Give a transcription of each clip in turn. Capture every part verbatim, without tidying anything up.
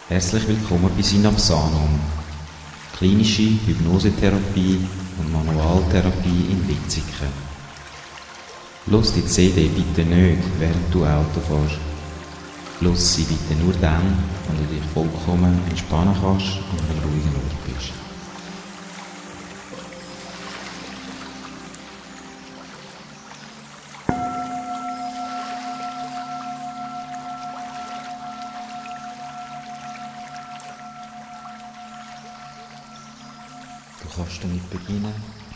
Herzlich willkommen bei Synapsanum, klinische Hypnosetherapie und Manualtherapie in Wetzikon. Lass die C D bitte nicht, während du Auto fährst. Lass sie bitte nur dann, wenn du dich vollkommen entspannen kannst und an einem ruhigen Ort bist. Du kannst damit beginnen,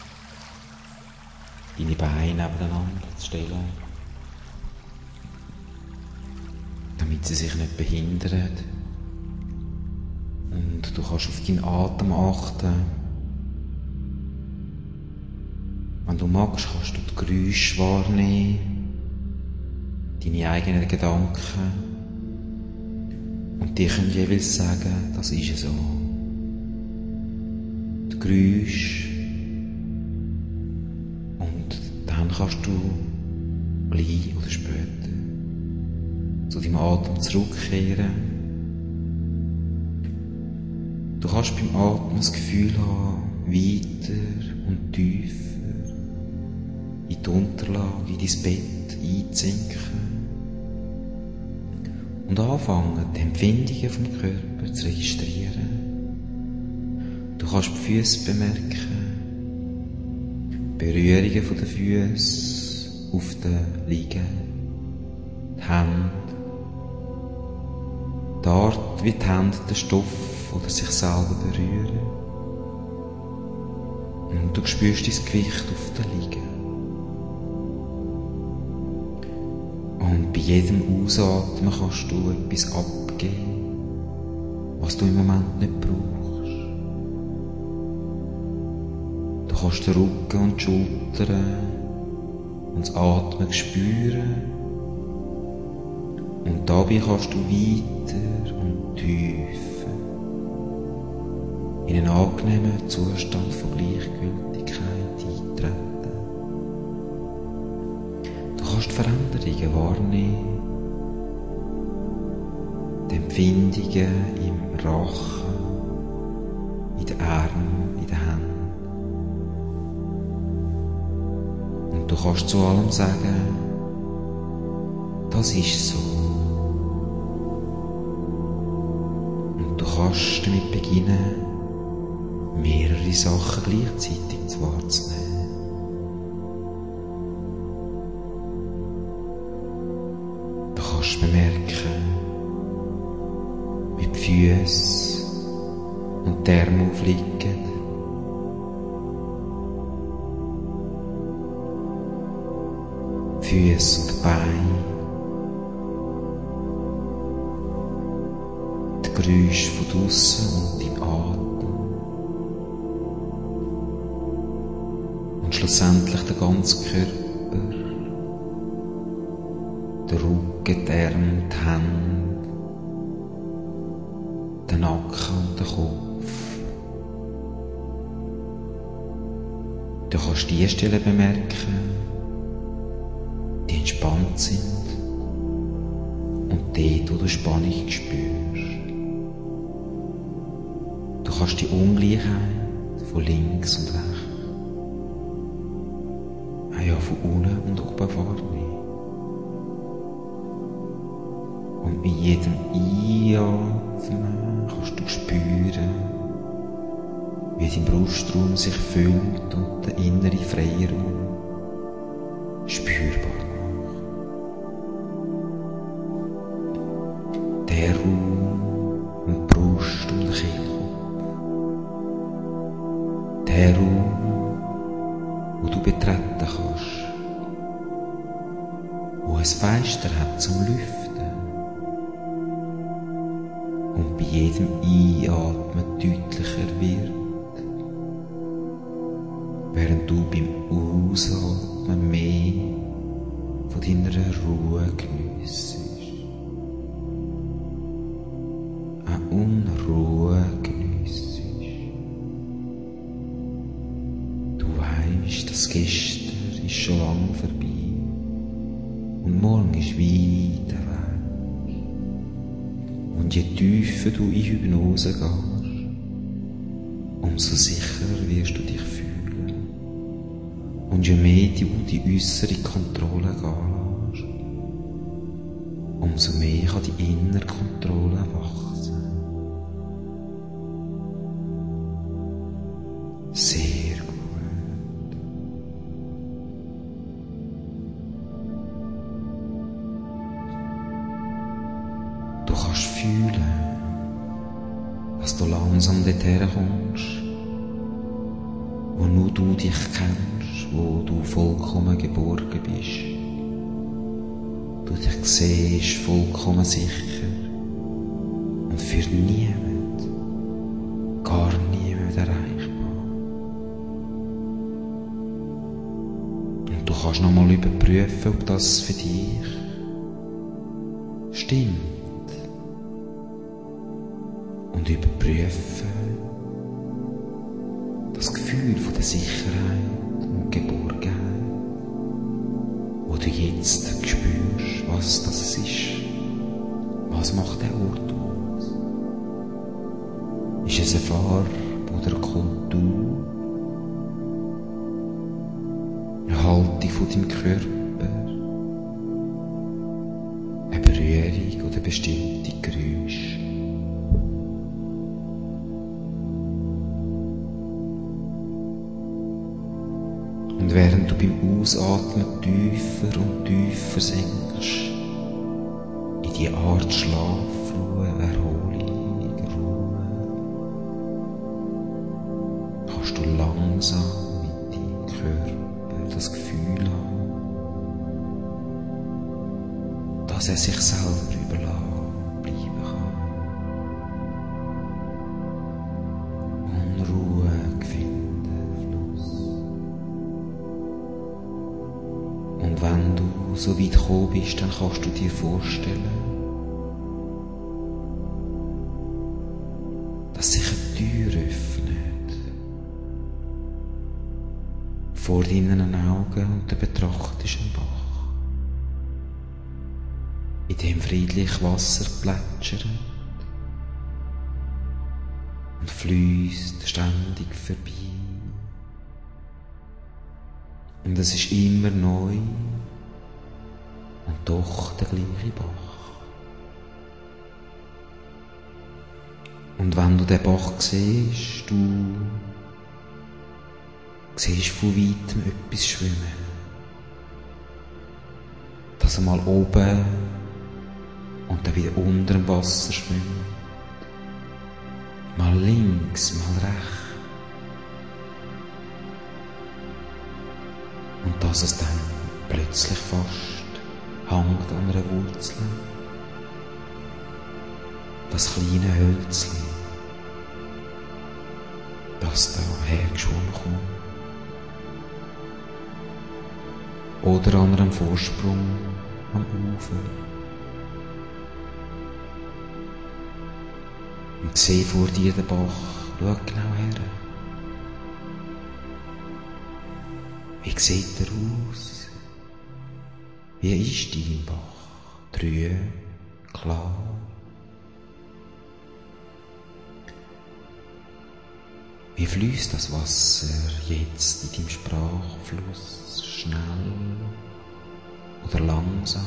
deine Beine nebeneinander zu stellen, damit sie sich nicht behindern. Und du kannst auf deinen Atem achten. Wenn du magst, kannst du die Geräusche wahrnehmen, deine eigenen Gedanken, und die können jeweils sagen, das ist so. Die Geräusche. Und dann kannst du gleich oder später zu deinem Atem zurückkehren. Du kannst beim Atmen das Gefühl haben, weiter und tiefer in die Unterlage, in dein Bett einzusinken und anfangen, die Empfindungen vom Körper zu registrieren. Du kannst die Füße bemerken, Berührungen von den Füßen auf den Liegen, die Hände, die Art, wie die Hände den Stoff oder sich selber berühren. Und du spürst dein Gewicht auf den Liegen. Und bei jedem Ausatmen kannst du etwas abgeben, was du im Moment nicht brauchst. Du kannst den Rücken und die Schultern und das Atmen spüren. Und dabei kannst du weiter und tiefer in einen angenehmen Zustand von Gleichgültigkeit eintreten. Du kannst Veränderungen wahrnehmen, die Empfindungen im Rachen, in den Armen, in den Händen. Und du kannst zu allem sagen, das ist so. Und du kannst damit beginnen, mehrere Sachen gleichzeitig wahrzunehmen. Du kannst bemerken, wie die Füße und die Arme aufliegen. Füße und Beine. Die Geräusche von draussen und dein Atem. Und schlussendlich der ganze Körper. Der Rücken, die Arme, die Hände. Der Nacken und der Kopf. Du kannst die Stellen bemerken, die entspannt sind, und dort, wo du Spannung spürst. Du kannst die Ungleichheit von links und rechts, ah ja, von unten und oben wahrnehmen. Und mit jedem Einatmen kannst du spüren, wie dein Brustraum sich füllt und der innere Freiraum spürbar. Der Raum um die Brust und den Kehlkopf. Der Raum, wo du betreten kannst, wo ein Fenster hat zum Lüften. Und bei jedem Einatmen deutlicher wird, während du beim Ausatmen mehr von deiner Ruhe geniessest. Unruhe geniessest. Du weisst, das Gestern ist schon lang vorbei und morgen ist weit weg. Und je tiefer du in Hypnose gehst, umso sicherer wirst du dich fühlen. Und je mehr du die äußere Kontrolle gehen lässt, umso mehr kann die innere Kontrolle wachsen. Sehr gut. Du kannst fühlen, dass du langsam dorthin kommst, wo nur du dich kennst, wo du vollkommen geborgen bist. Du dich siehst vollkommen sicher und für niemand, gar niemand erreichbar. Und du kannst nochmal überprüfen, ob das für dich stimmt. Und überprüfen das Gefühl von der Sicherheit und Geborgenheit, wo du jetzt spürst, was das ist. Was macht der Ort aus? Ist es eine Farbe oder eine Kultur? Eine Haltung von deinem Körper? Eine Berührung oder bestimmte Geräusche? Und während du beim Ausatmen tiefer und tiefer sinkst, in die Art Schlaf, Ruhe, Erholung, Ruhe, kannst du langsam mit deinem Körper das Gefühl haben, dass er sich selber überlassen bleiben kann. Und Ruhe finden, Fluss. Und wenn du so weit gekommen bist, dann kannst du dir vorstellen, dass sich eine Tür öffnet vor deinen Augen und du betrachtest einen Bach, in dem friedlich Wasser plätschert und fließt ständig vorbei. Und es ist immer neu und doch der gleiche Bach. Und wenn du den Bach siehst, du siehst von weitem etwas schwimmen. Dass er mal oben und dann wieder unter dem Wasser schwimmt. Mal links, mal rechts. Und dass es dann plötzlich fast hängt an einer Wurzel. Das kleine Hölzchen, das da hergeschwommen kommt. Oder an einem Vorsprung am Ufer. Und sieh vor dir den Bach, schau genau her. Wie sieht er aus? Wie ist dein Bach? Trüb, klar? Wie fließt das Wasser jetzt in deinem Sprachfluss? Schnell oder langsam?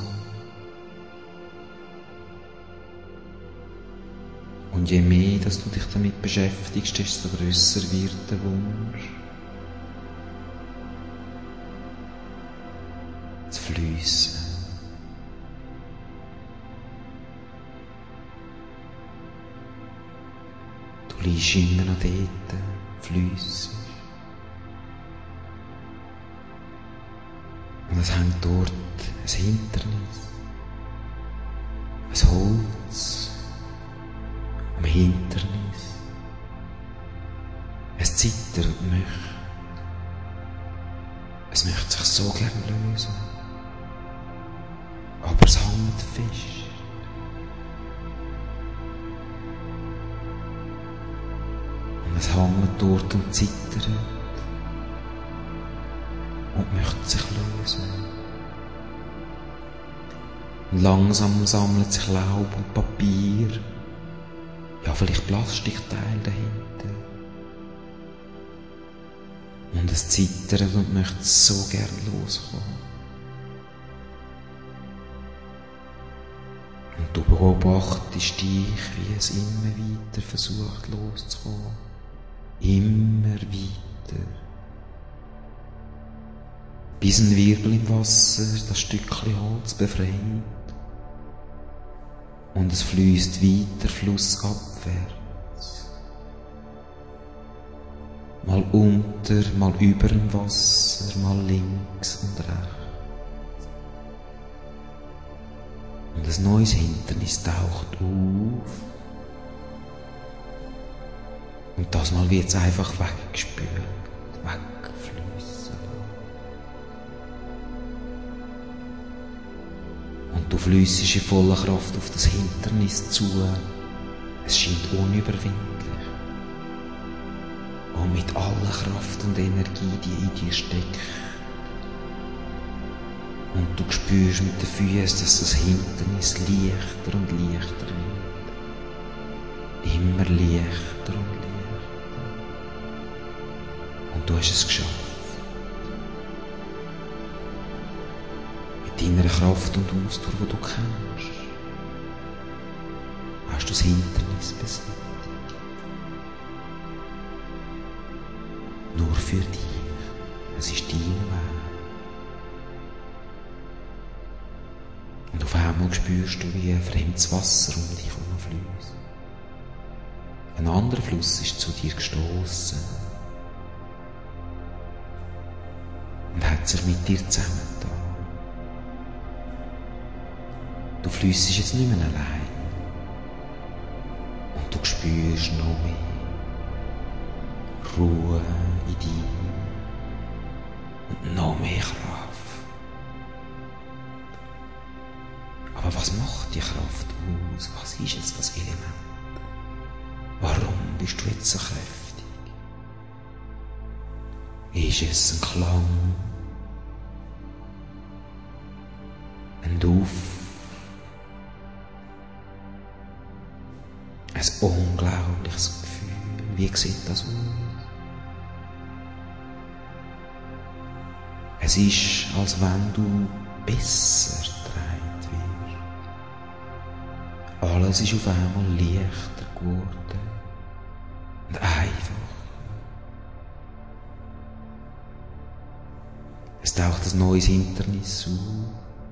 Und je mehr, dass du dich damit beschäftigst, desto grösser wird der Wunsch, zu fliessen. Du liegst immer noch dort, fliessen. Und es hängt dort ein Hindernis, ein Holz am Hindernis. Es zittert und möchte. Es möchte sich so gern lösen. Aber es hängt fest. Und es hängt dort und zittert. Und möchte sich lösen. Und langsam sammelt sich Laub und Papier Ja, vielleicht Plastikteil dahinter. Und es zittert und möchte so gern loskommen. Und du beobachtest dich, wie es immer weiter versucht loszukommen. Immer weiter. Bis ein Wirbel im Wasser das Stückchen Holz befreit. Und es fließt weiter flussabwärts. Mal unter, mal über dem Wasser, mal links und rechts. Und ein neues Hindernis taucht auf. Und das Mal wird es einfach weggespült, weggefliessen. Und du fliessest in voller Kraft auf das Hindernis zu. Es scheint unüberwindlich. Und mit aller Kraft und Energie, die in dir steckt. Und du spürst mit den Füßen, dass das Hindernis leichter und leichter wird. Immer leichter und leichter. Und du hast es geschafft. Mit deiner Kraft und Ausdauer, die du kennst, hast du das Hindernis besiegt. Nur für dich. Es ist dein Weg. Und auf einmal spürst du, wie ein fremdes Wasser um dich herum fließt. Ein anderer Fluss ist zu dir gestossen und hat sich mit dir zusammengetan. Du fliessest jetzt nicht mehr allein und du spürst noch mehr Ruhe in dir und noch mehr Kraft. Aber was macht die Kraft aus? Was ist jetzt das Element? Warum bist du jetzt so kräftig? Ist es ein Klang? Ein Duft? Ein unglaubliches Gefühl? Wie sieht das aus? Es ist, als wenn du besser getragen wirst. Alles ist auf einmal leichter geworden und einfach. Es taucht ein neues Hindernis auf,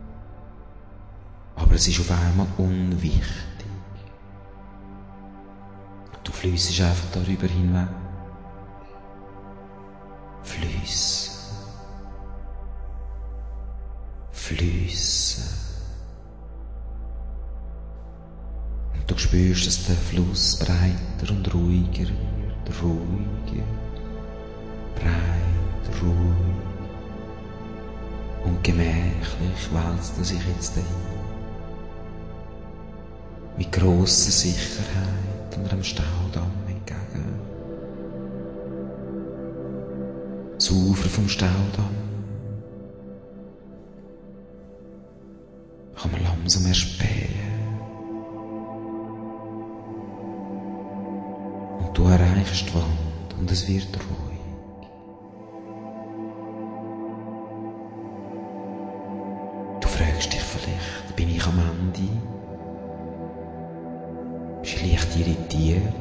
aber es ist auf einmal unwichtig. Du fliessest einfach darüber hinweg. Fliessen. Fliessen. Und du spürst, dass der Fluss breiter und ruhiger wird. Ruhiger. Breit, ruhig. Und gemächlich wälzt er sich jetzt dahin. Mit grosser Sicherheit einem Staudamm entgegen. Das Ufer vom Staudamm kann man langsam erspähen. Und du erreichst die Wand und es wird ruhig. Du fragst dich vielleicht, bin ich am Ende? Bist du leicht irritiert?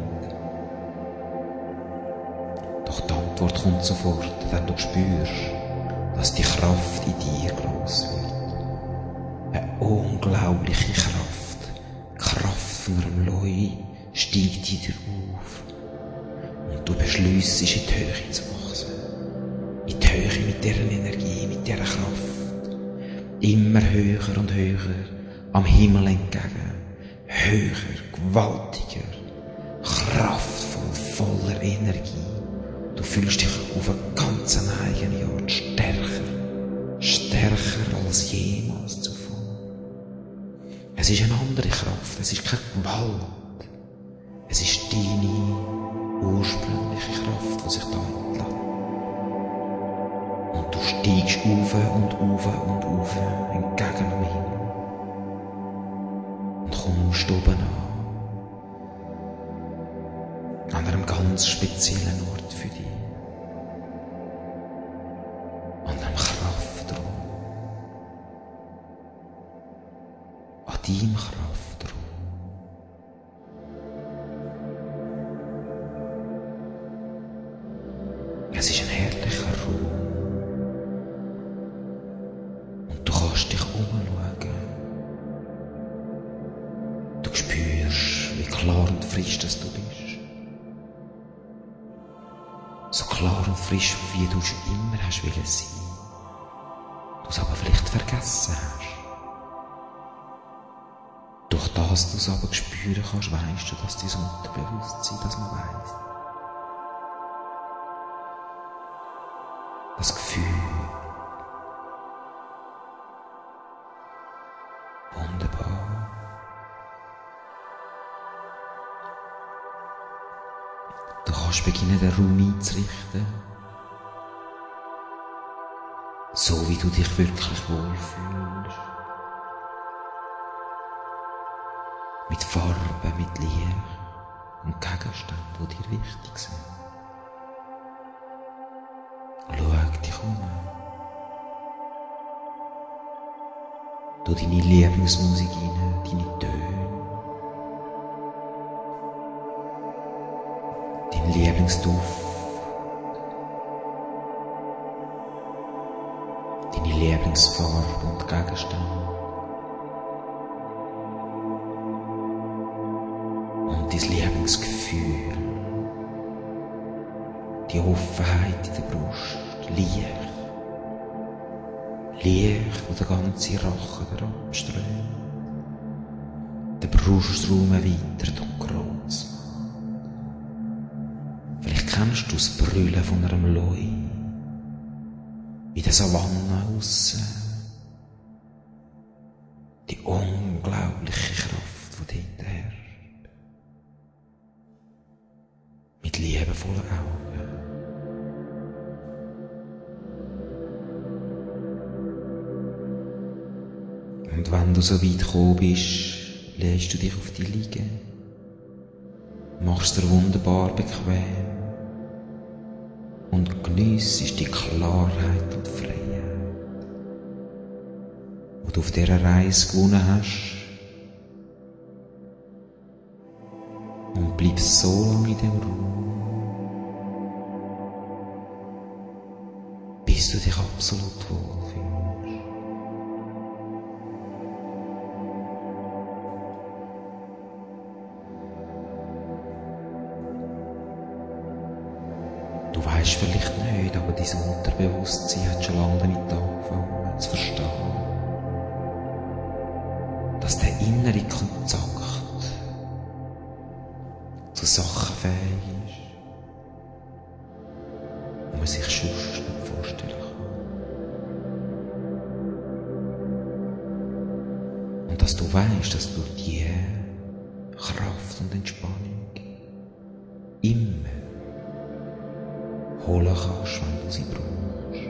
Doch die Antwort kommt sofort, wenn du spürst, dass die Kraft in dir gross wird. Eine unglaubliche Kraft. Die Kraft von einem Leu steigt in dir auf. Und du beschliessest, in die Höhe zu wachsen. In die Höhe mit dieser Energie, mit dieser Kraft. Immer höher und höher am Himmel entgegen. Höher, gewaltiger, kraftvoll, voller Energie. Du fühlst dich auf eine ganz eigene Art stärker. Stärker als jemals zuvor. Es ist eine andere Kraft, es ist keine Gewalt. Es ist deine ursprüngliche Kraft, die sich da entlädt. Und du steigst auf und auf und auf entgegen dem Himmel. Und kommst oben an. ganz speziellen Ort für dich. An einem Kraftraum. An deinem Kraftraum. Es ist ein herrlicher Raum. Und du kannst dich umschauen. Du spürst, wie klar und frisch dass du bist. So klar und frisch, wie du schon immer hast wollen sein. Du es aber vielleicht vergessen hast. Durch das du es aber spüren kannst, weisst du, dass dein Unterbewusstsein das noch weiss. Das Gefühl. Wunderbar. Du kannst beginnen, den Raum einzurichten. So wie du dich wirklich wohlfühlst. Mit Farben, mit Licht und Gegenständen, die dir wichtig sind. Schau dich um. Du deine Lieblingsmusik rein, deine Töne. Dein Lieblingsduft. Deine Lieblingsfarbe und Gegenstände. Und dein Lieblingsgefühl. Die Offenheit in der Brust. Licht. Licht, wo der ganze Rachen herabströmt. Der Brustraum erweitert und gross macht. Vielleicht kennst du das Brüllen von einem Leu. In der Savanne aussen. Die unglaubliche Kraft, die dort herrscht. Mit liebevollen Augen. Und wenn du so weit gekommen bist, legst du dich auf die Liege, machst dir wunderbar bequem und geniessest die Klarheit und Freiheit, die du auf dieser Reise gewonnen hast, und bleibst so lange in dem Raum, bis du dich absolut wohlfühlst. Du weisst vielleicht nicht, aber dein Unterbewusstsein hat schon lange damit angefangen zu verstehen, dass der innere Kontakt zu Sachen fähig ist, die man sich sonst nicht vorstellen kann. Und dass du weisst, dass du die Kraft und Entspannung immer holen kannst, wenn du sie brauchst.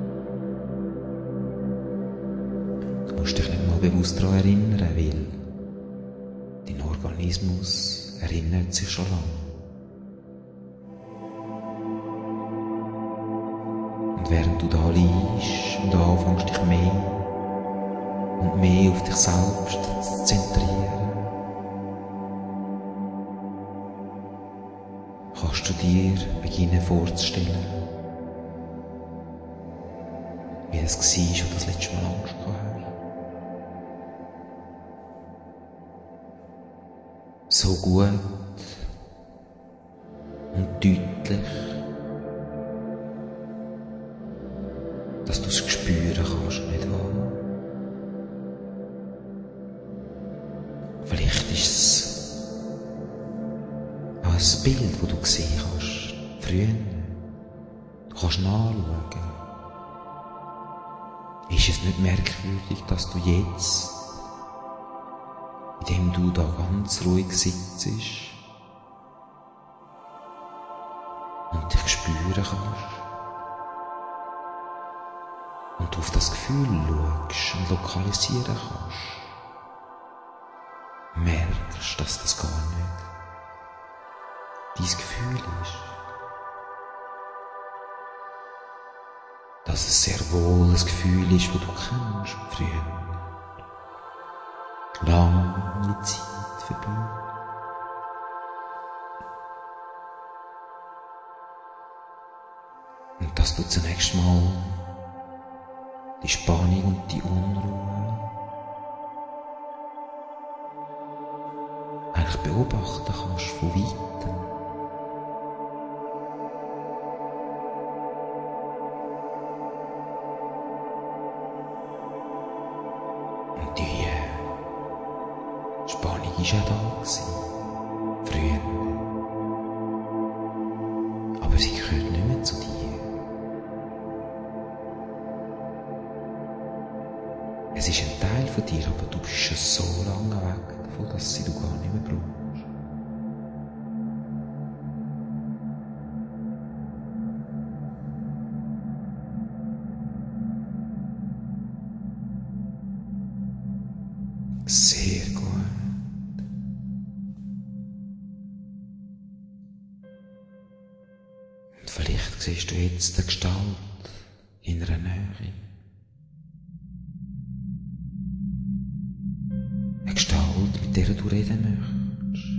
Du musst dich nicht mal bewusst daran erinnern, weil dein Organismus erinnert sich schon lange. Und während du da liegst und anfängst, dich mehr und mehr auf dich selbst zu zentrieren, kannst du dir beginnen vorzustellen, wie es war, als du das letzte Mal Angst gehabt hast. So gut und deutlich, dass du es spüren kannst, nicht wahr? Vielleicht ist es ein Bild, das du gesehen hast, früher. Du kannst nachschauen. Ist es nicht merkwürdig, dass du jetzt, indem du da ganz ruhig sitzt und dich spüren kannst und du auf das Gefühl schaust und lokalisieren kannst, merkst, dass das gar nicht dein Gefühl ist. Dass es sehr wohl ein Gefühl ist, das du kennst früher. Lange Zeit vorbei. Und dass du zunächst mal die Spannung und die Unruhe eigentlich beobachten kannst von weitem. Und die Spannung war ja da gewesen, früher. Aber sie gehört nicht mehr zu dir. Es ist ein Teil von dir, aber du bist schon so lange weg davon, dass sie du gar nicht mehr brauchst. Sehr gut. Und vielleicht siehst du jetzt eine Gestalt in einer Nähe. Eine Gestalt, mit der du reden möchtest.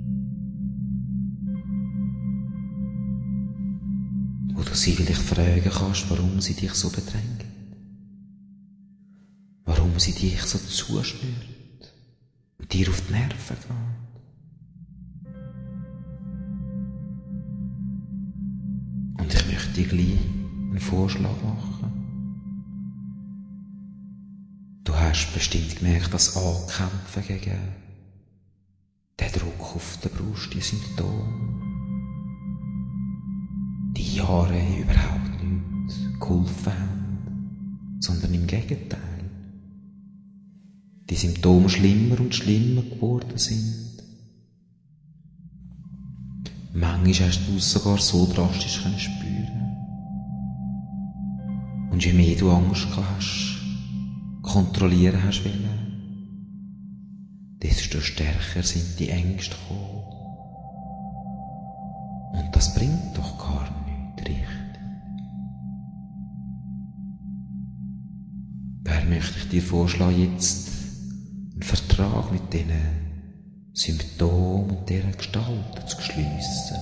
Wo du sie vielleicht fragen kannst, warum sie dich so bedrängt. Warum sie dich so zuschnürt und dir auf die Nerven geht. Und ich möchte dir gleich einen Vorschlag machen. Du hast bestimmt gemerkt, dass Ankämpfen gegen den Druck auf der Brust, die Symptome, die Jahre überhaupt nicht geholfen haben, sondern im Gegenteil. Die Symptome schlimmer und schlimmer geworden sind. Manchmal hast du es sogar so drastisch können spüren. Und je mehr du Angst hast, kontrollieren hast wollen, desto stärker sind die Ängste gekommen. Und das bringt doch gar nichts richtig. Daher möchte ich dir vorschlagen, jetzt einen Vertrag mit diesen Symptomen und deren Gestalten zu schliessen.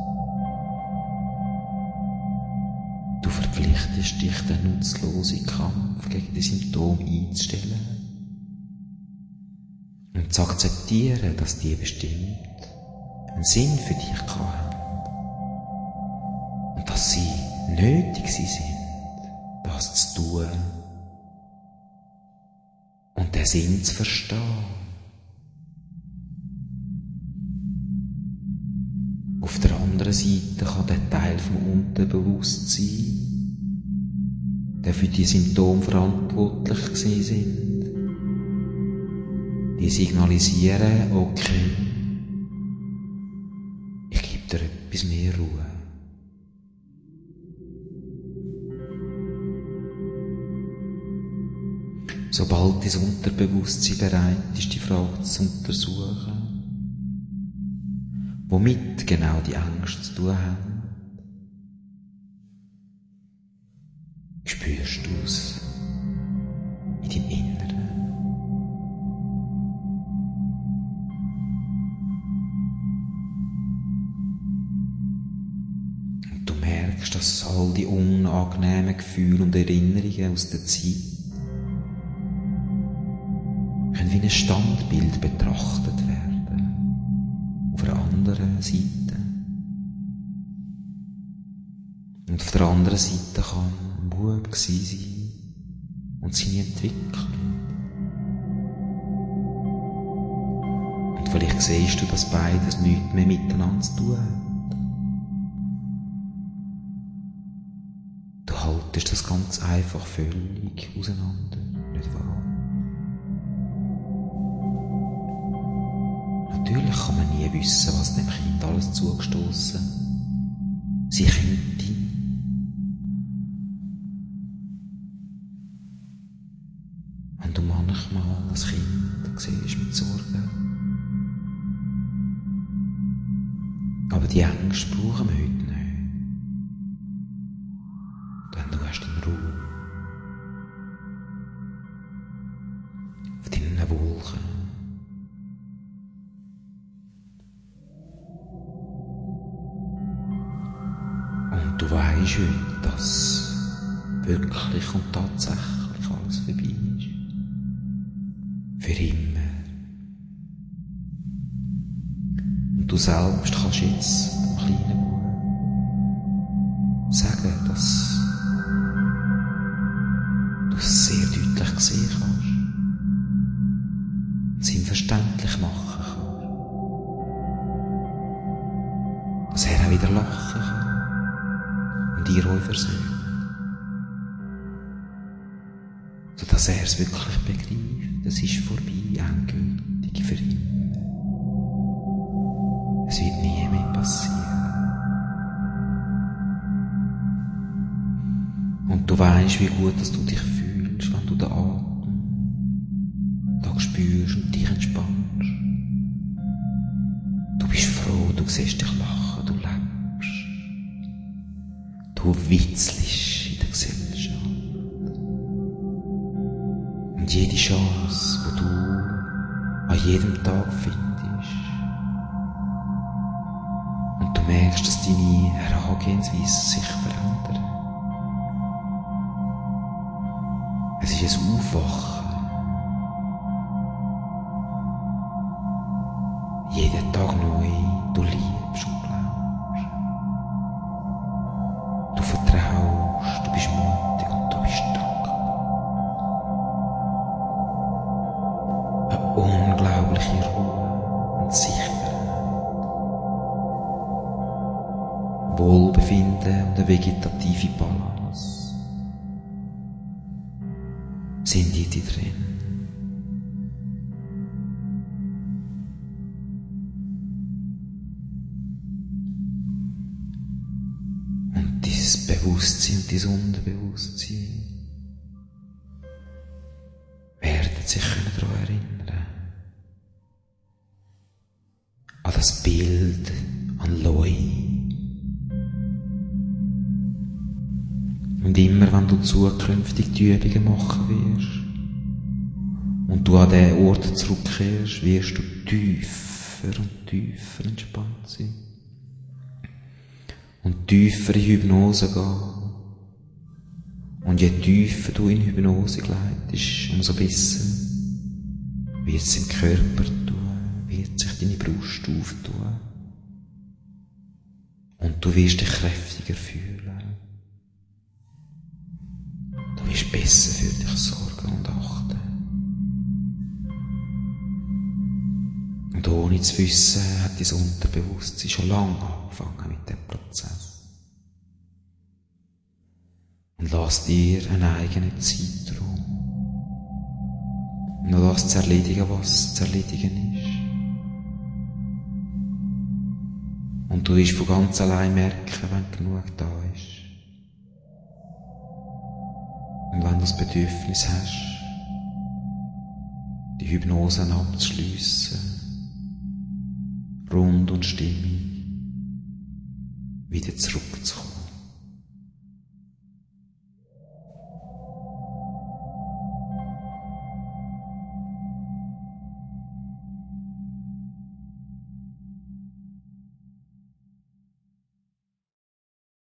Du verpflichtest dich, den nutzlosen Kampf gegen die Symptome einzustellen und zu akzeptieren, dass die bestimmt einen Sinn für dich haben und dass sie nötig sind, das zu tun und den Sinn zu verstehen. Auf der anderen Seite kann der Teil vom Unterbewusstsein, der für die Symptome verantwortlich gewesen sind, die signalisieren, okay, ich gebe dir etwas mehr Ruhe. Sobald dein Unterbewusstsein bereit ist, die Frage zu untersuchen, womit genau die Ängste zu tun haben, spürst du es in deinem Inneren. Und du merkst, dass all die unangenehmen Gefühle und Erinnerungen aus der Zeit können wie ein Standbild betrachtet werden. Auf einer anderen Seite. Und auf der anderen Seite kann ein Bub gewesen sein und seine Entwicklung. Und vielleicht siehst du, dass beides nichts mehr miteinander zu tun hat. Du haltest das ganz einfach völlig auseinander, nicht wahr? Natürlich kann man nie wissen, was dem Kind alles zugestossen sie könnte. Wenn du manchmal als Kind siehst mit Sorgen. Aber die Ängste brauchen wir heute nicht. Denn du hast den Raum. Auf deinen Wolken. Und du weisst heute, dass wirklich und tatsächlich alles vorbei ist. Für immer. Und du selbst kannst jetzt dem kleinen Bub sagen, dass du es sehr deutlich sehen kannst. Und es ihm verständlich machen kannst. Dass er auch wieder lachen kann. Und ihr euch versöhnt. Sodass er es wirklich begreift. Es ist vorbei, endgültig für ihn. Es wird nie mehr passieren. Und du weisst, wie gut dass du dich fühlst, wenn du den Atem da spürst und dich entspannst. Du bist froh, du siehst dich lachen, du lebst. Du witzelst in der Gesellschaft. Und jede Chance, die du an jedem Tag findest, und du merkst, dass deine Herangehensweise sich verändert. Es ist ein Aufwachen. Jeden Tag neu, du liebst und glaubst. Du vertraust, du bist mutig und du bist dankbar. Eine unglaubliche Ruhe und Sicherheit. Wohlbefinden und eine vegetative Balance sind in dir drin. Und dieses Bewusstsein und dieses Unterbewusstsein werden sich daran erinnern. An das Bild, an Loi. Und immer, wenn du zukünftig die Übungen machen wirst und du an diesen Ort zurückkehrst, wirst du tiefer und tiefer entspannt sein. Und tiefer in Hypnose gehen. Und je tiefer du in Hypnose gleitest, umso besser wird es im Körper tun, wird sich deine Brust auftun. Und du wirst dich kräftiger fühlen. Du wirst besser für dich sorgen und achten. Und ohne zu wissen, hat dein Unterbewusstsein schon lange angefangen mit dem Prozess. Und lass dir einen eigenen Zeitraum, um das zu erledigen, was zu erledigen ist. Und du wirst von ganz allein merken, wenn genug da ist. Und wenn du das Bedürfnis hast, die Hypnose abzuschliessen, rund und stimmig wieder zurückzukommen.